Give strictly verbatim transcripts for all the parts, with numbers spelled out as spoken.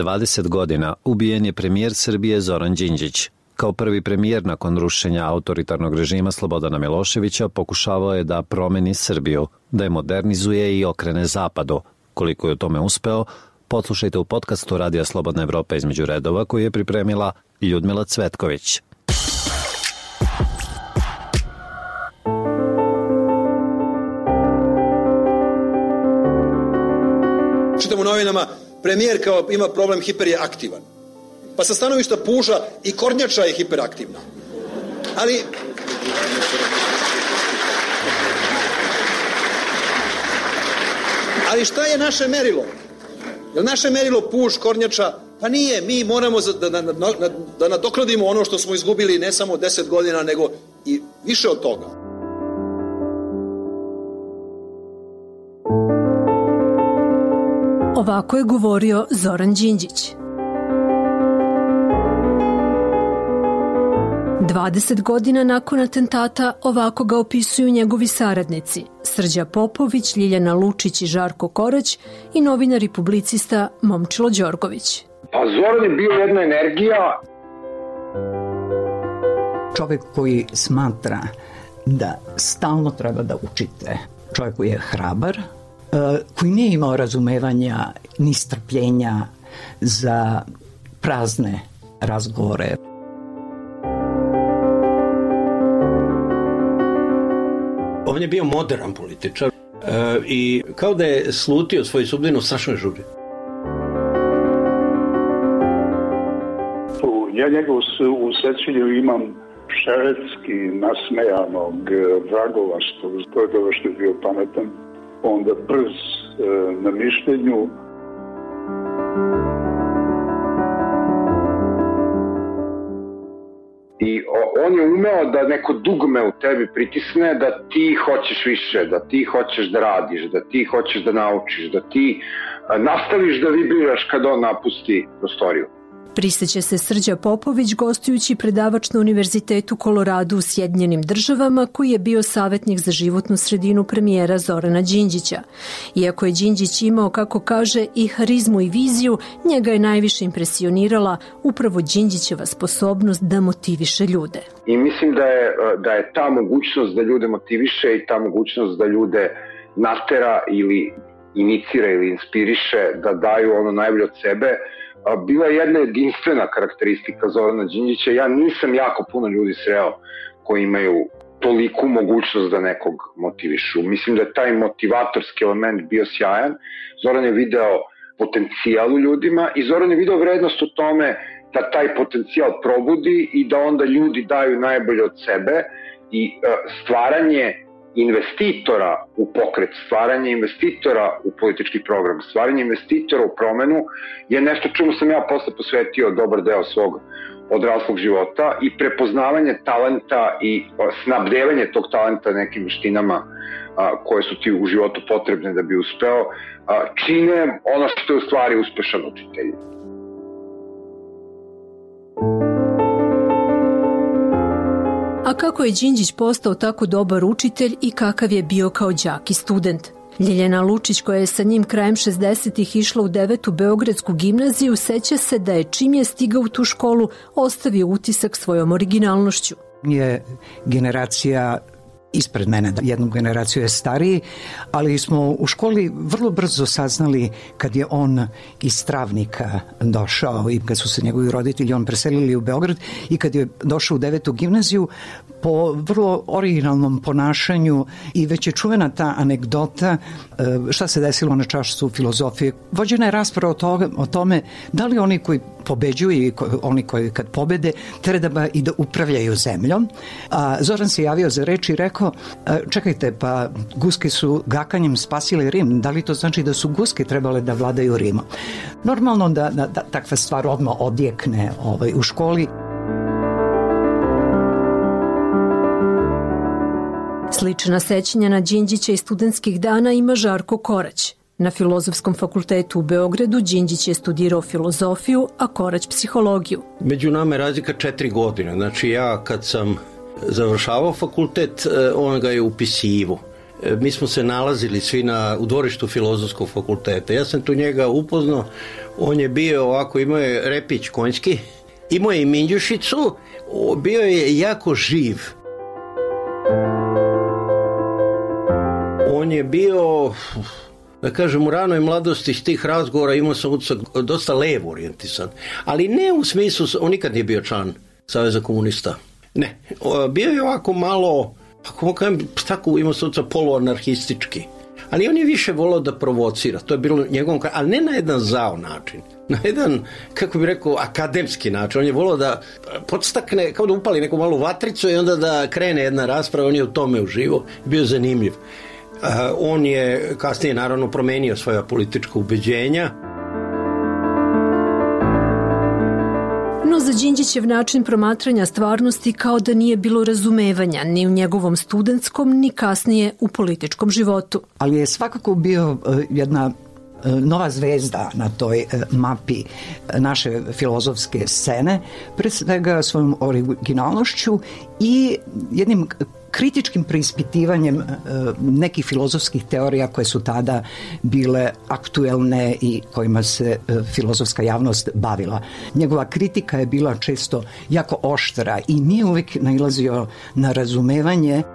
dvadeset godina ubijen je premijer Srbije Zoran Đinđić. Kao prvi premijer nakon rušenja autoritarnog režima Slobodana Miloševića pokušavao je da promeni Srbiju, da je modernizuje i okrene zapadu. Koliko je u tome uspeo, poslušajte u podcastu Radija Slobodna Evropa između redova koji je pripremila Ljudmila Cvetković. Čitam u novinama, premijer kao ima problem, hiper je aktivan. Pa sa stanovišta puža i kornjača je hiperaktivna. Ali... Ali šta je naše merilo? Je li naše merilo puž, kornjača? Pa nije, mi moramo da, da, da, da nadoknadimo ono što smo izgubili ne samo deset godina, nego i više od toga. Ovako je govorio Zoran Đinđić. dvadeset godina nakon atentata ovako ga opisuju njegovi saradnici Srđa Popović, Ljiljana Lučić i Žarko Korać i novinar i publicista Momčilo Đorgović. Pa Zoran je bio jedna energija. Čovjek koji smatra da stalno treba da učite. Čovjek koji je hrabar, koji nije imao razumevanja ni strpljenja za prazne razgovore. On je bio modern političar e, i kao da je slutio svoju sudbinu strašnoj žuri. Ja njega u sećanju imam šeretski nasmejanog vragovaštva, zbog toga što je bio pametan, onda brz e, na mišljenju. I on je umeo da neko dugme u tebi pritisne, da ti hoćeš više, da ti hoćeš da radiš, da ti hoćeš da naučiš, da ti nastaviš da vibriraš kad on napusti prostoriju. Priseća se Srđa Popović, gostujući predavač na Univerzitetu Koloradu u Sjedinjenim Državama, koji je bio savjetnik za životnu sredinu premijera Zorana Đinđića. Iako je Đinđić imao, kako kaže, i harizmu i viziju, njega je najviše impresionirala upravo Đinđićeva sposobnost da motiviše ljude. I mislim da je, da je ta mogućnost da ljude motiviše i ta mogućnost da ljude natera ili inicira ili inspiriše da daju ono najbolje od sebe, bila je jedna jedinstvena karakteristika Zorana Đinđića. Ja nisam jako puno ljudi sreo koji imaju toliku mogućnost da nekog motivišu. Mislim da je taj motivatorski element bio sjajan. Zoran je video potencijal u ljudima i Zoran je video vrednost u tome da taj potencijal probudi i da onda ljudi daju najbolje od sebe i stvaranje investitora u pokret, stvaranje investitora u politički program, stvaranje investitora u promenu je nešto čemu sam ja posle posvetio dobar deo svog odraslog života i prepoznavanje talenta i snabdevanje tog talenta nekim veštinama koje su ti u životu potrebne da bi uspeo, čine ono što je u stvari uspešan učitelj. A kako je Đinđić postao tako dobar učitelj i kakav je bio kao đak i student? Ljiljana Lučić, koja je sa njim krajem šezdesetih išla u devetu Beogradsku gimnaziju, seća se da je čim je stigao u tu školu ostavio utisak svojom originalnošću. Je generacija ispred mene, jednu generaciju je stariji, ali smo u školi vrlo brzo saznali kad je on iz Travnika došao i kad su se njegovi roditelji on preselili u Beograd i kad je došao u devetu gimnaziju po vrlo originalnom ponašanju i već je čuvena ta anegdota šta se desilo na času filozofije. Vođena je rasprava o, to, o tome da li oni koji pobeđuju i oni koji kad pobede treba i da upravljaju zemljom. A Zoran se javio za reč i rekao, čekajte, pa guske su gakanjem spasile Rim, da li to znači da su guske trebale da vladaju Rimom? Normalno da, da, da takva stvar odmah odjekne ovaj, u školi. Slična sećanja na Đinđića i studentskih dana ima Žarko Korać. Na Filozofskom fakultetu u Beogradu Đinđić je studirao filozofiju, a Korać psihologiju. Među nama je razlika četiri godine. Znači ja kad sam završavao fakultet, on ga je upisivo. Mi smo se nalazili svi na, u dvorištu Filozofskog fakulteta. Ja sam tu njega upoznao, On je bio ovako, imao je repić konjski, imao je i minđušicu, bio je jako živ. On je bio, da kažem, u ranoj mladosti iz tih razgovora imao sam utisak dosta levo orijentisan, ali ne u smislu, on nikad nije bio član Saveza komunista. Ne, bio je ovako malo, ako kažem, tako imao sam utisak poluanarhistički. Ali on je više volao da provocira, to je bilo njegovom, ali ne na jedan zao način, na jedan, kako bih rekao, akademski način. On je volao da podstakne, kao da upali neku malu vatricu i onda da krene jedna rasprava, on je u tome uživo, bio zanimljiv. Uh, on je kasnije naravno promenio svoja politička ubeđenja. No za Đinđićev način promatranja stvarnosti kao da nije bilo razumevanja ni u njegovom studentskom, ni kasnije u političkom životu. Ali je svakako bio uh, jedna uh, nova zvezda na toj uh, mapi naše filozofske scene, pre svega svojom originalnošću i jednim kritičkim preispitivanjem e, nekih filozofskih teorija koje su tada bile aktuelne i kojima se e, filozofska javnost bavila. Njegova kritika je bila često jako oštra i nije uvijek nailazio na razumevanje.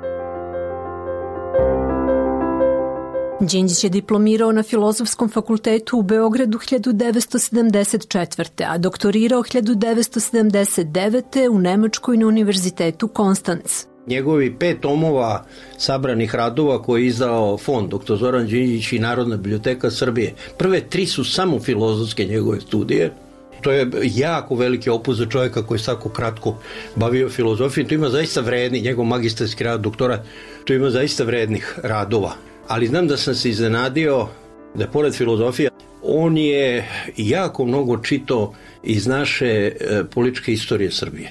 Đinđić je diplomirao na Filozofskom fakultetu u Beogradu hiljadu devetsto sedamdeset četvrte. a doktorirao hiljadu devetsto sedamdeset devete. u Nemačkoj na Univerzitetu Konstanc. Njegovi pet tomova sabranih radova koje je izdao fond doktor Zoran Đinđić i Narodna biblioteka Srbije. Prve tri su samo filozofske njegove studije. To je jako veliki opus za čovjeka koji je tako kratko bavio filozofijom. To ima zaista vredni, njegov magistarski rad, doktorat, to ima zaista vrednih radova. Ali znam da sam se iznenadio da pored filozofije, on je jako mnogo čitao iz naše e, političke istorije Srbije.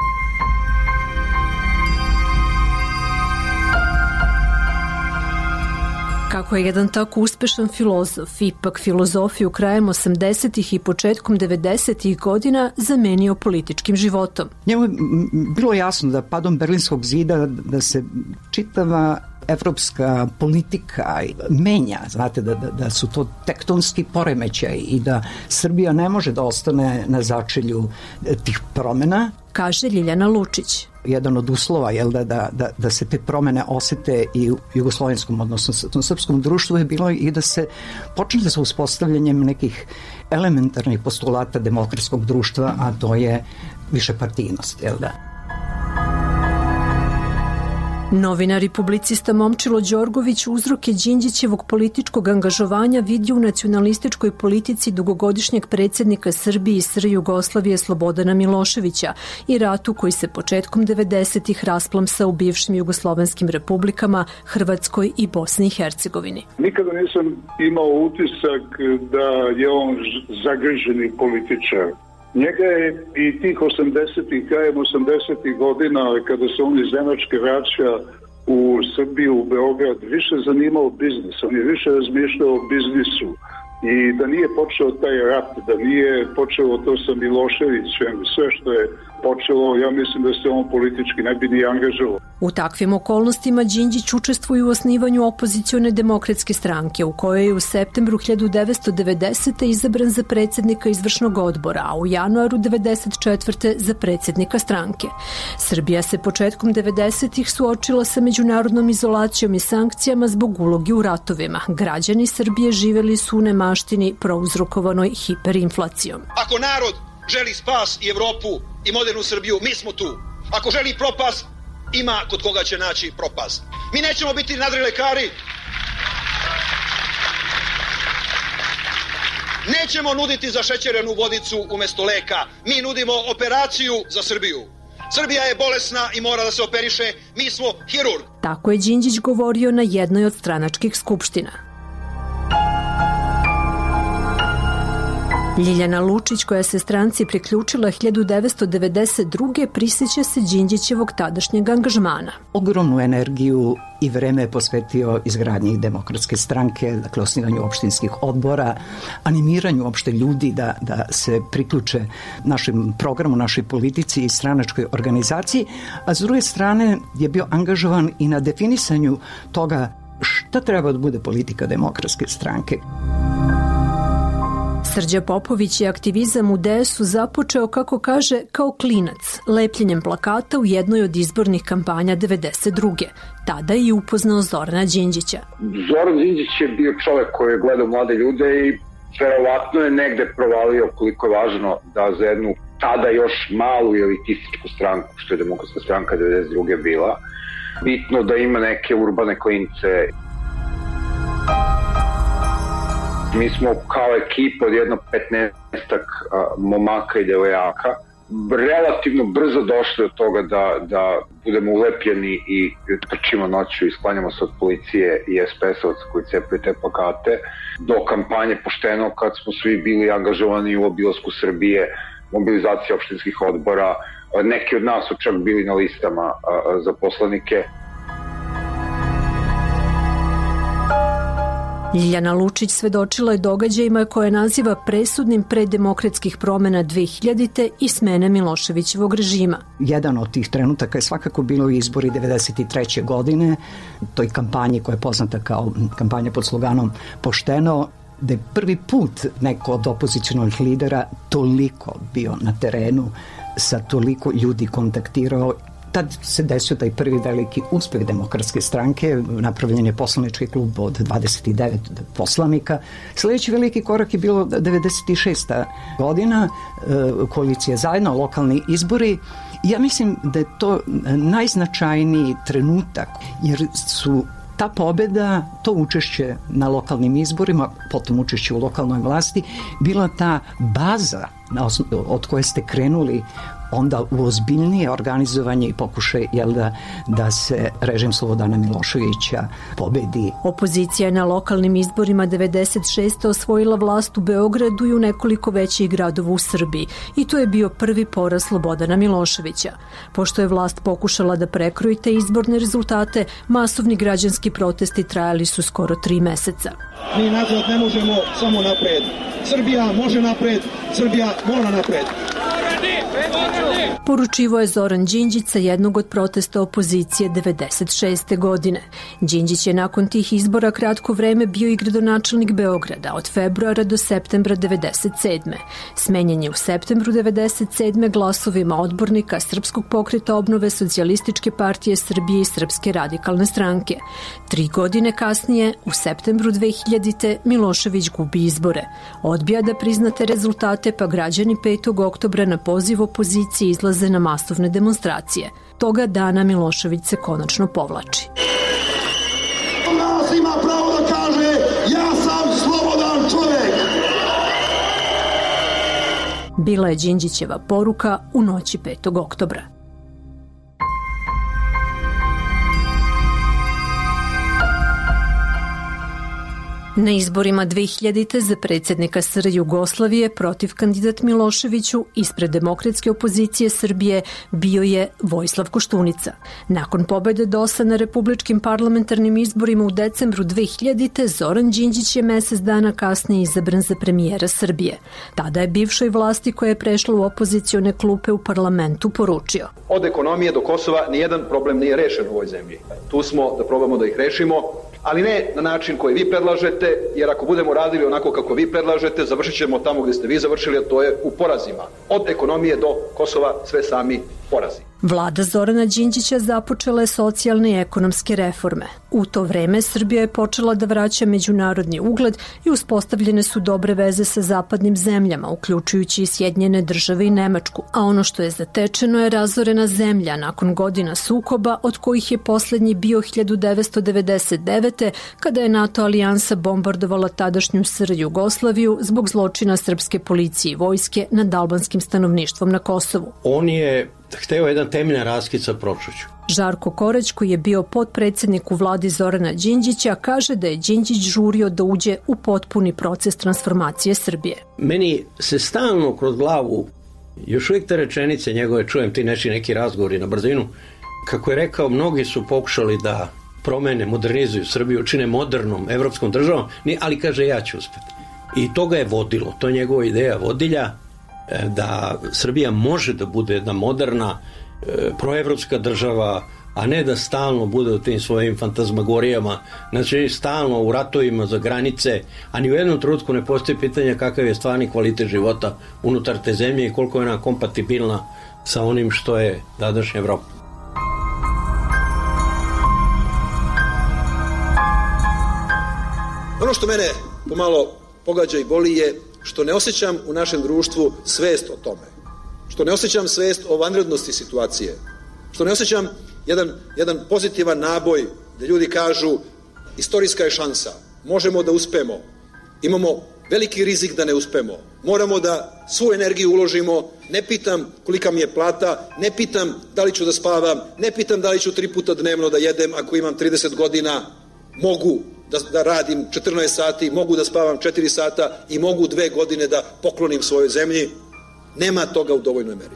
Kako je jedan tako uspešan filozof, ipak filozofiju krajem osamdesetih i početkom devedesetih godina zamenio političkim životom. Njemu je bilo jasno da padom Berlinskog zida da se čitava evropska politika menja, znate da, da, da su to tektonski poremećaj i da Srbija ne može da ostane na začelju tih promena. Kaže Ljiljana Lučić. Jedan od uslova je da, da, da, da se te promene osete i u jugoslovenskom, odnosno srpskom društvu je bilo i da se počne sa uspostavljanjem nekih elementarnih postulata demokratskog društva, a to je višepartijnost, jel da? Novinar i publicista Momčilo Đorgović uzroke Đinđićevog političkog angažovanja vidi u nacionalističkoj politici dugogodišnjeg predsjednika Srbije i S R Jugoslavije Slobodana Miloševića i ratu koji se početkom devedesetih rasplamsao u bivšim jugoslovenskim republikama Hrvatskoj i Bosni i Hercegovini. Nikada nisam imao utisak da je on zagrženi političar. Njega je i tih osamdesetih, krajem osamdesetih godina, kada se on iz Nemačke vraća u Srbiju, u Beograd, više zanimao biznis. On je više razmišljao o biznisu. I da nije počeo taj rat, da nije počelo to sa Miloševićem, sve što je počelo, ja mislim da se on politički ne bi ni angažovao. U takvim okolnostima Đinđić učestvuje u osnivanju opozicione demokratske stranke, u kojoj je u septembru hiljadu devetsto devedesete. izabran za predsjednika izvršnog odbora, a u januaru devedeset četvrte. za predsjednika stranke. Srbija se početkom devedesetih suočila sa međunarodnom izolacijom i sankcijama zbog uloge u ratovima. Građani Srbije živeli su u nemaštini prouzrokovanoj hiperinflacijom. Ako narod želi spas i Evropu i modernu Srbiju, mi smo tu. Ako želi propast, ima kod koga će naći propast. Mi nećemo biti nadrilekari. Nećemo nuditi za šećerenu vodicu umjesto leka. Mi nudimo operaciju za Srbiju. Srbija je bolesna i mora da se operiše. Mi smo hirurg. Tako je Đinđić govorio na jednoj od stranačkih skupština. Ljiljana Lučić, koja se stranci priključila hiljadu devetsto devedeset druge. prisjeća se Đinđićevog tadašnjeg angažmana. Ogromnu energiju i vreme je posvetio izgradnji demokratske stranke, dakle osnivanju opštinskih odbora, animiranju opšte ljudi da, da se priključe našem programu, našoj politici i stranačkoj organizaciji, a s druge strane je bio angažovan i na definisanju toga šta treba da bude politika demokratske stranke. Srđa Popović je aktivizam u D S U započeo, kako kaže, kao klinac, lepljenjem plakata u jednoj od izbornih kampanja devedeset druge. Tada je upoznao Zorana Đinđića. Zoran Đinđić je bio čovek koji je gledao mlade ljude i verovatno je negde provalio koliko je važno da za jednu tada još malu elitističku stranku, što je Demokratska stranka devedeset druge bila, bitno da ima neke urbane klince. Mi smo kao ekipa od jedno petnaestak momaka i devojaka relativno brzo došli od toga da, da budemo ulepljeni i trčimo noću i sklanjamo se od policije i es pe es-ovaca koji cepaju te plakate, do kampanje Pošteno kad smo svi bili angažovani u obilasku Srbije, mobilizacija opštinskih odbora, neki od nas su čak bili na listama za poslanike. Ljiljana Lučić svedočila je događajima koje naziva presudnim preddemokratskih promena dve hiljadite i smene Miloševićevog režima. Jedan od tih trenutaka je svakako bilo izbori devedeset treće godine, toj kampanji koja je poznata kao kampanja pod sloganom Pošteno, da je prvi put neko od opozicionalnih lidera toliko bio na terenu, sa toliko ljudi kontaktirao. Tad se desio taj prvi veliki uspeh Demokratske stranke, napravljen je poslanički klub od dvadeset devet poslanika. Sljedeći veliki korak je bilo devedeset šesta godina, koalicija Zajedno, lokalni izbori. Ja mislim da je to najznačajniji trenutak, jer su ta pobeda, to učešće na lokalnim izborima, potom učešće u lokalnoj vlasti, bila ta baza od koje ste krenuli onda u ozbiljnije organizovanje i pokušaj jel da, da se režim Slobodana Miloševića pobedi. Opozicija je na lokalnim izborima devedeset šeste osvojila vlast u Beogradu i u nekoliko većih gradova u Srbiji i to je bio prvi poraz Slobodana Miloševića. Pošto je vlast pokušala da prekroji te izborne rezultate, masovni građanski protesti trajali su skoro tri meseca. Mi nazad ne možemo, samo napred. Srbija može napred, Srbija mora napred. Poručivo je Zoran Đinđić sa jednog od protesta opozicije devedeset šeste godine. Đinđić je nakon tih izbora kratko vreme bio i gradonačelnik Beograda od februara do septembra devedeset sedme. Smenjen je u septembru devedeset sedme glasovima odbornika Srpskog pokreta obnove, Socijalističke partije Srbije i Srpske radikalne stranke. Tri godine kasnije, u septembru dve hiljadite, Milošević gubi izbore. Odbija da priznate rezultate, pa građani petog oktobra na poziv opozicije izlaze na masovne demonstracije. Toga dana Milošević se konačno povlači. Nas ima pravo da kaže ja sam slobodan čovjek. Bila je Đinđićeva poruka u noći petog oktobra. Na izborima dve hiljadite za predsjednika S R Jugoslavije protiv kandidat Miloševiću ispred demokratske opozicije Srbije bio je Vojislav Koštunica. Nakon pobede D O S-a na republičkim parlamentarnim izborima u decembru dve hiljadite Zoran Đinđić je mesec dana kasnije izabran za premijera Srbije. Tada je bivšoj vlasti koja je prešla u opozicione klupe u parlamentu poručio: Od ekonomije do Kosova nijedan problem nije rešen u ovoj zemlji. Tu smo da probamo da ih rešimo, ali ne na način koji vi predlažete, jer ako budemo radili onako kako vi predlažete, završit ćemo tamo gdje ste vi završili, a to je u porazima. Od ekonomije do Kosova sve sami porazi. Vlada Zorana Đinđića započela je socijalne i ekonomske reforme. U to vreme Srbija je počela da vraća međunarodni ugled i uspostavljene su dobre veze sa zapadnim zemljama, uključujući i Sjedinjene države i Nemačku. A ono što je zatečeno je razorena zemlja nakon godina sukoba, od kojih je poslednji bio hiljadu devetsto devedeset devete. kada je NATO alijansa bombardovala tadašnju S R Jugoslaviju zbog zločina srpske policije i vojske nad albanskim stanovništvom na Kosovu. On je hteo jedan temeljan raskid sa prošlošću. Žarko Korać, koji je bio potpredsjednik u vladi Zorana Đinđića, kaže da je Đinđić žurio da uđe u potpuni proces transformacije Srbije. Meni se stalno kroz glavu, još uvijek te rečenice njegove, čujem ti neči neki razgovori na brzinu, kako je rekao, mnogi su pokušali da promene, modernizuju Srbiju, učine modernom evropskom državom, ali kaže ja ću uspjeti. I to ga je vodilo, to je njegova ideja vodilja, da Srbija može da bude jedna moderna, proevropska država a ne da stalno bude u tim svojim fantazmagorijama, znači stalno u ratovima za granice, a ni u jednom trenutku ne postoji pitanje kakav je stvarni kvalitet života unutar te zemlje i koliko je ona kompatibilna sa onim što je današnja Evropa. Ono što mene pomalo pogađa i boli je što ne osjećam u našem društvu svest o tome. Što ne osjećam svest o vanrednosti situacije. Što ne osjećam jedan, jedan pozitivan naboj gde ljudi kažu istorijska je šansa, možemo da uspemo, imamo veliki rizik da ne uspemo, moramo da svu energiju uložimo, ne pitam kolika mi je plata, ne pitam da li ću da spavam, ne pitam da li ću tri puta dnevno da jedem ako imam trideset godina, mogu da, da radim četrnaest sati, mogu da spavam četiri sata i mogu dve godine da poklonim svojoj zemlji. Nema toga u dovoljnoj meri.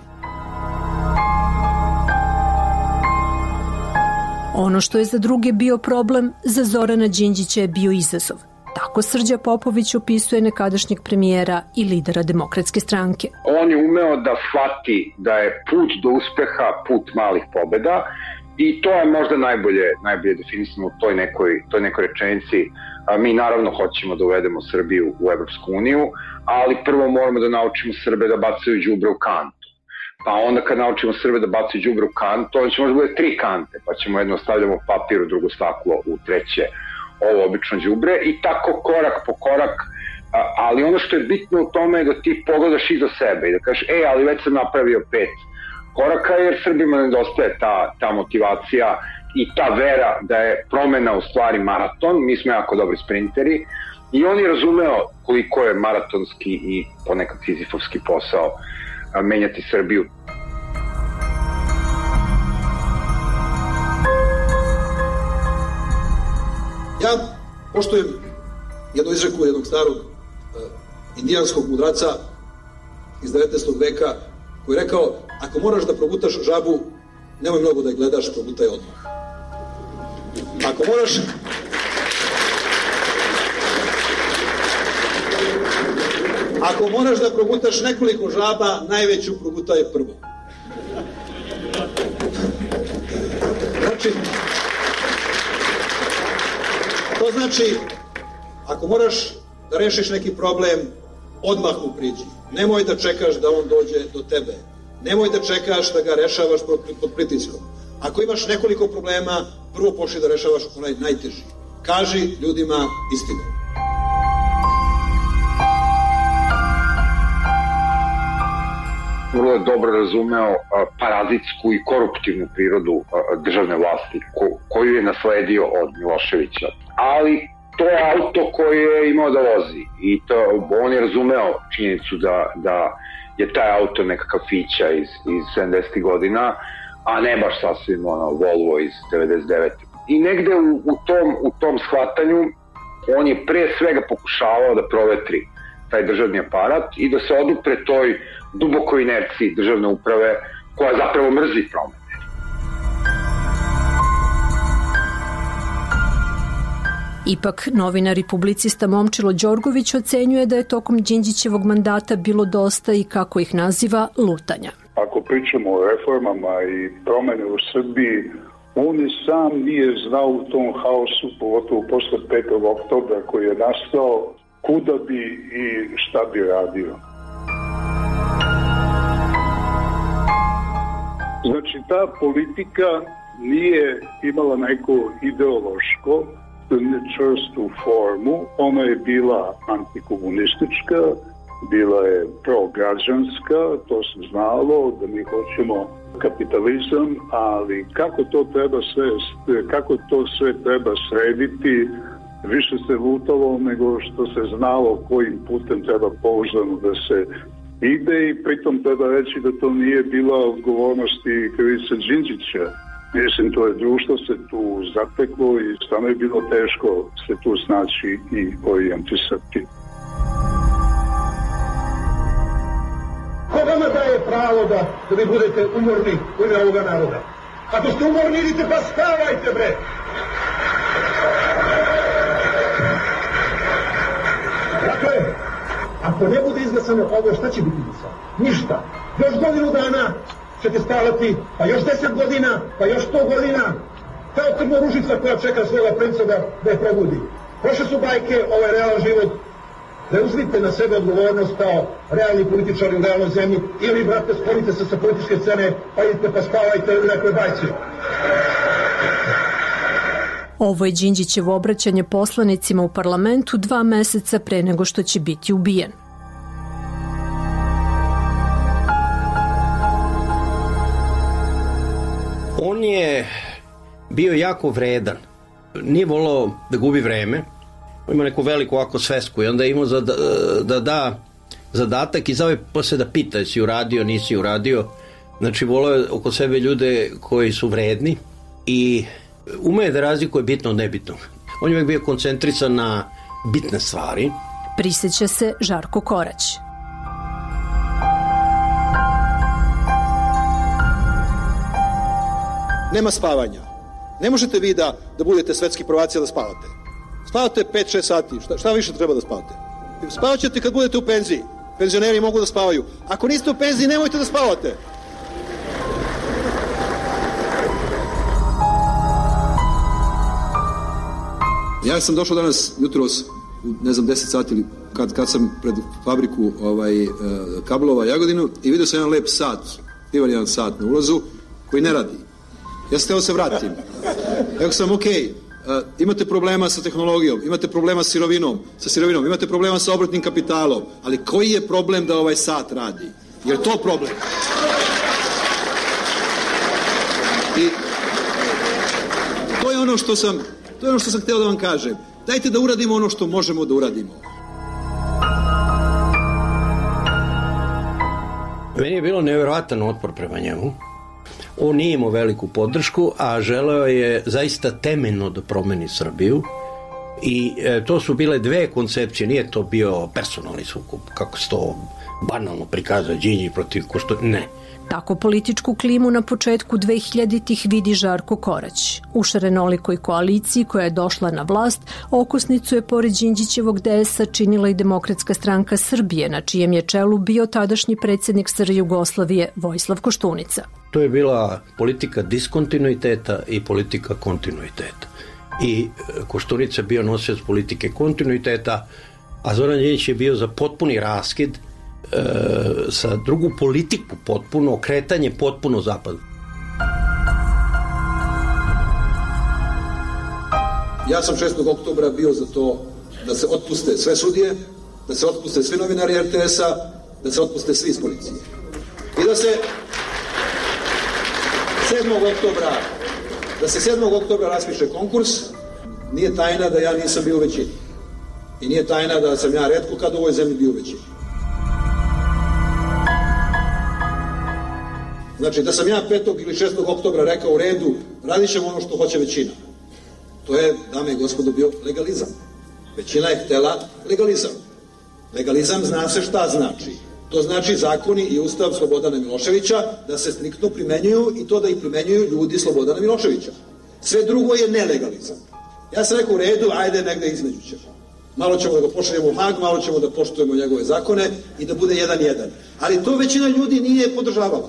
Ono što je za druge bio problem, za Zorana Đinđića je bio izazov. Tako Srđa Popović opisuje nekadašnjeg premijera i lidera Demokratske stranke. On je umeo da shvati da je put do uspeha put malih pobeda i to je možda najbolje, najbolje definisano u toj nekoj, toj nekoj rečenici. Mi naravno hoćemo da uvedemo Srbiju u Evropsku uniju, ali prvo moramo da naučimo Srbe da bacaju đubre u kantu. Pa onda kad naučimo Srbe da bacaju đubre u kantu, onda će možda bude tri kante, pa ćemo jedno stavljamo papir, u drugo staklo, u treće ovo obično đubre i tako korak po korak, ali ono što je bitno u tome je da ti pogledaš iza sebe i da kažeš, e, ali već sam napravio pet koraka, jer Srbima nedostaje ta, ta motivacija i ta vera da je promena u stvari maraton. Mi smo jako dobri sprinteri i on je razumeo koliko je maratonski i ponekad sizifovski posao menjati Srbiju. Ja poštujem jednu izreku jednog starog uh, indijanskog mudraca iz devetnaestog veka koji je rekao, ako moraš da progutaš žabu, nemoj mnogo da je gledaš, progutaj odmah. Ako moraš... Ako moraš da progutaš nekoliko žaba, najveću progutaj prvo. Znači, to znači, ako moraš da rešiš neki problem, odmah mu priđi. Nemoj da čekaš da on dođe do tebe. Nemoj da čekaš da ga rešavaš pod pritiskom. Ako imaš nekoliko problema, prvo pošli da rešavaš onaj najteži. Kaži ljudima istinu. Vrlo je dobro razumeo parazitsku i koruptivnu prirodu državne vlasti koju je nasledio od Miloševića. Ali to je auto koje je imao da vozi i to, on je razumeo činjenicu da, da je taj auto nekakav fića iz, iz sedamdesetih godina, a ne baš sasvim ono, Volvo iz devedeset devete. I negde u, u, tom, u tom shvatanju on je pre svega pokušavao da provetri taj državni aparat i da se odupre toj dubokoj inerciji državne uprave koja zapravo mrzi promene. Ipak, novinar i publicista Momčilo Đorgović ocenjuje da je tokom Đinđićevog mandata bilo dosta i, kako ih naziva, lutanja. Ako pričamo o reformama i promene u Srbiji, on i sam nije znao u tom haosu, pogotovo posle petog oktobra koji je nastao, kuda bi i šta bi radio. Znači, ta politika nije imala neko ideološko, čvrstu formu, ona je bila antikomunistička, bila je prograđanska, to se znalo da mi hoćemo kapitalizam, ali kako to treba sve, kako to sve treba srediti, više se lutalo nego što se znalo kojim putem treba pouzdano da se ide i pritom treba reći da to nije bila odgovornost i krivica Đinđića. Mislim, to je društvo se tu zateklo i stvarno je bilo teško se tu snaći i orijentisati. Ko vama daje pravo da, da vi budete umorni u ime ovoga naroda? Ako ste umorni, idite pa spavajte, bre! Dakle, ako ne bude izglasano ovo, šta će biti izglasano? Ništa. Još godinu dana ćete spavati, pa još deset godina, pa još sto godina, kao trnoružica koja čeka svoga princa da, da je probudi. Prošle su bajke, ovaj realan život. Preuzmite na sebe odgovornost kao realni političari u realnoj zemlji ili, brate, sklonite se sa političke scene, pa idite pa spavajte u nekoj bajci. Ovo je Đinđićevo obraćanje poslanicima u parlamentu dva meseca pre nego što će biti ubijen. On je bio jako vredan. Nije volao da gubi vreme. Ima neku veliku ovako svesku i onda je imao da, da da zadatak i zove posle da pita jesi uradio, nisi uradio. Znači volao je oko sebe ljude koji su vredni i umeje da razlikuje bitno od nebitnog. On je uvijek bio koncentrisan na bitne stvari. Priseća se Žarko Korać. Nema spavanja. Ne možete vi da, da budete svetski prvaci da spavate. Spavate pet šest sati. Šta, šta više treba da spavate? Spavat ćete kad budete u penziji. Penzioneri mogu da spavaju. Ako niste u penziji, nemojte da spavate. Ja sam došao danas, jutros, ne znam, deset sati ili kad, kad sam pred fabriku ovaj, kablova Jagodinu i vidio sam jedan lep sat, pivan jedan sat na ulazu, koji ne radi. Ja sam htio se vratim. Rekao sam, ok, uh, imate problema sa tehnologijom, imate problema sa sirovinom, sa sirovinom, imate problema sa obrtnim kapitalom, ali koji je problem da ovaj sat radi? Je to problem? I to je ono što sam, to je ono što sam htio da vam kažem. Dajte da uradimo ono što možemo da uradimo. Meni je bilo nevjerovatan otpor prema njemu. On nije imao veliku podršku, a želeo je zaista temeljno da promeni Srbiju i e, to su bile dve koncepcije, nije to bio personalni sukob, kako se to banalno prikazuje Đinđić protiv Koštunice, ne. Tako političku klimu na početku dvehiljaditih vidi Žarko Korać. U šarenolikoj koaliciji koja je došla na vlast, okosnicu je pored Đinđićevog D S-a činila i Demokratska stranka Srbije, na čijem je čelu bio tadašnji predsjednik S R Jugoslavije Vojislav Koštunica. To je bila politika diskontinuiteta i politika kontinuiteta. I Koštunica je bio nosilac politike kontinuiteta, a Zoran Đinđić je bio za potpuni raskid e, sa drugu politiku potpuno, okretanje potpuno zapadu. Ja sam šestog oktobra bio za to da se otpuste sve sudije, da se otpuste svi novinari R T S-a, da se otpuste svi iz policije. I da se sedmog oktobra da se sedmog oktobra raspiše konkurs. Nije tajna da ja nisam bio u većini. I nije tajna da sam ja retko kad u ovoj zemlji bio u većini. Znači, da sam ja petog ili šestog oktobra rekao u redu, radit ćemo ono što hoće većina. To je, dame i gospodo, bio legalizam. Većina je htela legalizam. Legalizam zna se šta znači. To znači zakoni i ustav Slobodana Miloševića da se striktno primenjuju i to da ih primenjuju ljudi Slobodana Miloševića. Sve drugo je nelegalizam. Ja sam rekao u redu, ajde negde između ćemo. Malo ćemo da ga pošaljemo u Hag, malo ćemo da poštujemo njegove zakone i da bude jedan jedan. Ali to većina ljudi nije podržavala.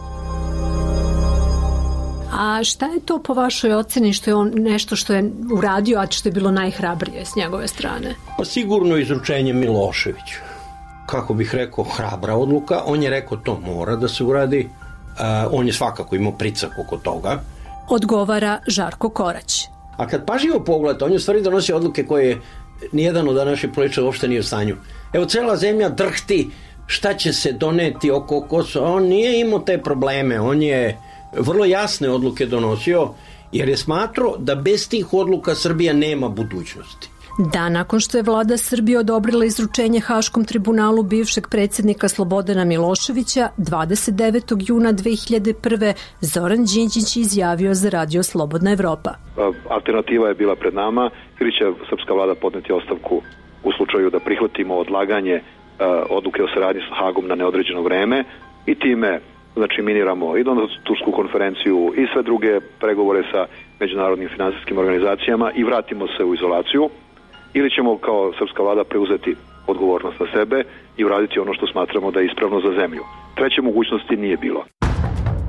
A šta je to po vašoj oceni što je on nešto što je uradio, a što je bilo najhrabrije s njegove strane? Pa sigurno izručenje Miloševiću. Kako bih rekao, hrabra odluka. On je rekao to mora da se uradi. Uh, on je svakako imao pricak oko toga. Odgovara Žarko Korać. A kad pažljivo pogledate, on je u stvari donosi odluke koje nijedan od današnjih političara uopšte nije u stanju. Evo, cela zemlja drhti šta će se doneti oko Kosova. On nije imao te probleme. On je vrlo jasne odluke donosio, jer je smatrao da bez tih odluka Srbija nema budućnosti. Da, nakon što je vlada Srbije odobrila izručenje Haškom tribunalu bivšeg predsjednika Slobodana Miloševića, dvadeset devetog juna dve hiljade prve. Zoran Đinđić izjavio za radio Slobodna Evropa. Alternativa je bila pred nama, ili će srpska vlada podneti ostavku u slučaju da prihvatimo odlaganje uh, odluke o saradnji sa Hagom na neodređeno vreme i time znači miniramo i Donatursku konferenciju i sve druge pregovore sa međunarodnim finansijskim organizacijama i vratimo se u izolaciju, ili ćemo kao srpska vlada preuzeti odgovornost na sebe i uraditi ono što smatramo da je ispravno za zemlju. Treće mogućnosti nije bilo.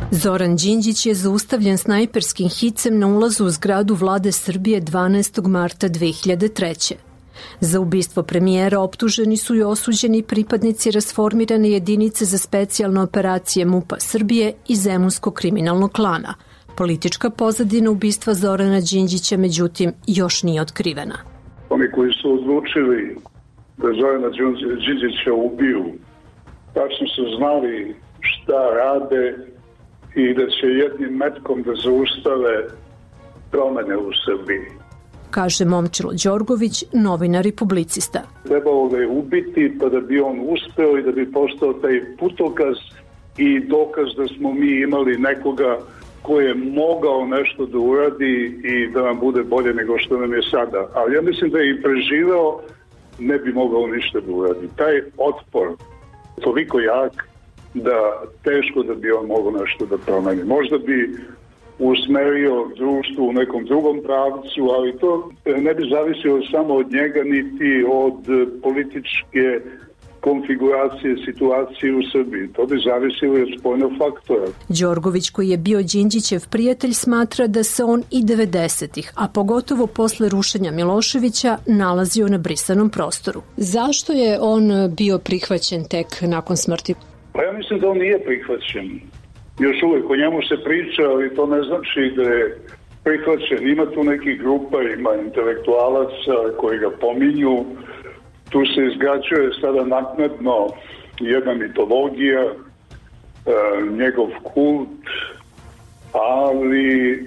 Zoran Đinđić je zaustavljen snajperskim hicem na ulazu u zgradu vlade Srbije dvanaestog marta dve hiljade treće. Za ubistvo premijera optuženi su i osuđeni pripadnici rasformirane jedinice za specijalne operacije MUP-a Srbije i Zemunskog kriminalnog klana. Politička pozadina ubistva Zorana Đinđića, međutim, još nije otkrivena. Oni koji su odlučili da Zorana Đinđića ubiju, tačno su znali šta rade i da će jednim metkom da zaustave promene u Srbiji. Kaže Momčilo Đorgović, novinar i publicista. Trebalo ga je ubiti pa da bi on uspeo i da bi postao taj putokaz i dokaz da smo mi imali nekoga ko je mogao nešto da uradi i da nam bude bolje nego što nam je sada. Ali ja mislim da je i preživeo, ne bi mogao ništa da uradi. Taj otpor toliko jak da teško da bi on mogao nešto da promeni. Možda bi usmerio društvo u nekom drugom pravcu, ali to ne bi zavisilo samo od njega niti od političke konfiguracije situacije u Srbiji. To bi zavisilo i od spoljnog faktora. Đorgović, koji je bio Đinđićev prijatelj, smatra da se on i devedesetih, a pogotovo posle rušenja Miloševića, nalazio na brisanom prostoru. Zašto je on bio prihvaćen tek nakon smrti? Pa ja mislim da on nije prihvaćen. Još uvijek o njemu se priča, ali to ne znači da je prihvaćen. Ima tu nekih grupa, ima intelektualaca koji ga pominju. Tu se izgrađuje sada naknadno jedna mitologija, e, njegov kult, ali e,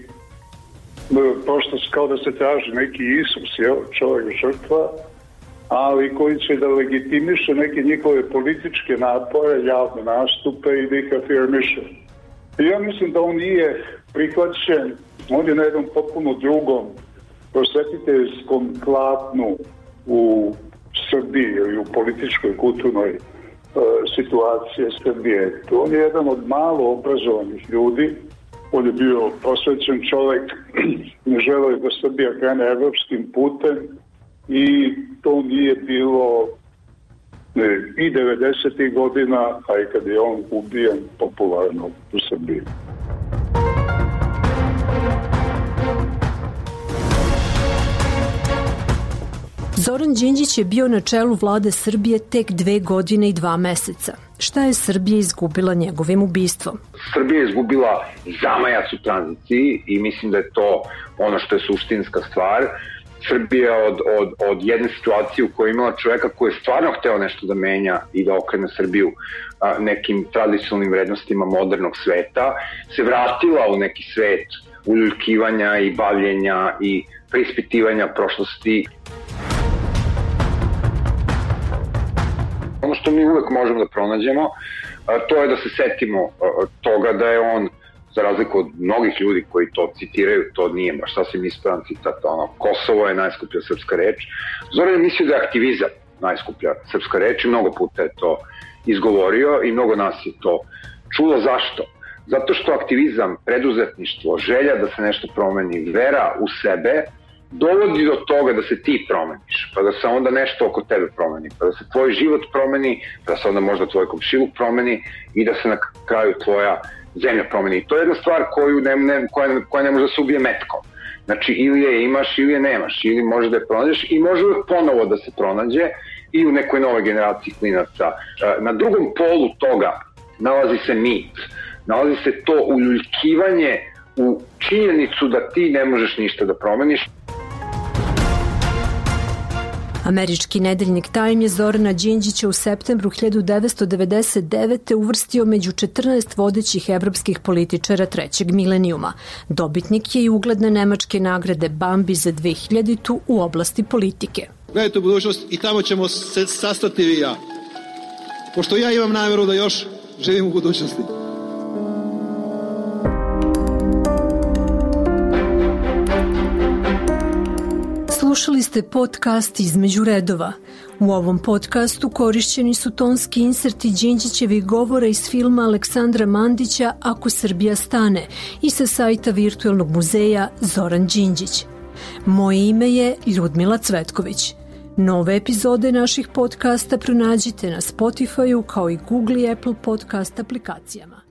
prosto kao da se traži neki Isus, je, čovjek žrtva, ali koji će da legitimiše neke njihove političke napore, javne nastupe i da ih afirmiše. I ja mislim da on nije prihvaćen, on je na jednom potpuno drugom prosvetiteljskom klatnu u Srbiji ili u političkoj, kulturnoj uh, situaciji Srbije. On je jedan od malo obrazovanih ljudi, on je bio posvećen čovjek, ne želeo da Srbija krene evropskim putem i to nije bilo ne, i devedesetih godina, a i kad je on ubijen, popularno u Srbiji. Zoran Đinđić je bio na čelu vlade Srbije tek dve godine i dva meseca. Šta je Srbija izgubila njegovim ubistvom? Srbija je izgubila zamajac u tranziciji i mislim da je to ono što je suštinska stvar. Srbija od, od, od jedne situacije u kojoj je imala čoveka koji je stvarno hteo nešto da menja i da okrene Srbiju a, nekim tradicionalnim vrednostima modernog sveta, se vratila u neki svet uljuljkivanja i bavljenja i preispitivanja prošlosti. Ono što mi uvek možemo da pronađemo, to je da se setimo toga da je on, za razliku od mnogih ljudi koji to citiraju, to nije baš sasvim ispravan citat, ono, Kosovo je najskuplja srpska reč. Zoran je mislio da je aktivizam najskuplja srpska reč i mnogo puta je to izgovorio i mnogo nas je to čulo. Zašto? Zato što aktivizam, preduzetništvo, želja da se nešto promeni, vera u sebe, dovodi do toga da se ti promeniš, pa da se onda nešto oko tebe promeni, pa da se tvoj život promeni, pa da se onda možda tvoj komšiluk promeni i da se na kraju tvoja zemlja promeni. I to je jedna stvar koju ne, ne, koja, koja ne može da se ubije metkom. Znači, ili je imaš, ili je nemaš, ili može da je pronađeš i može uvek ponovo da se pronađe i u nekoj nove generaciji klinaca. Na drugom polu toga nalazi se mit, nalazi se to uljuljkivanje u činjenicu da ti ne možeš ništa da promeniš. Američki nedeljnik Time je Zorana Đinđića u septembru hiljadu devetsto devedeset devete. uvrstio među četrnaest vodećih evropskih političara trećeg milenijuma. Dobitnik je i ugledne nemačke nagrade Bambi za dve hiljaditu. u oblasti politike. Gledajte u budućnost i tamo ćemo se sastati vi i ja. Pošto ja imam namjeru da još živim u budućnosti. Slušali ste podcast Između redova. U ovom podcastu korišćeni su tonski inserti Đinđićevih govora iz filma Aleksandra Mandića Ako Srbija stane i sa sajta virtuelnog muzeja Zoran Đinđić. Moje ime je Ljudmila Cvetković. Nove epizode naših podcasta pronađite na Spotify-u kao i Google i Apple podcast aplikacijama.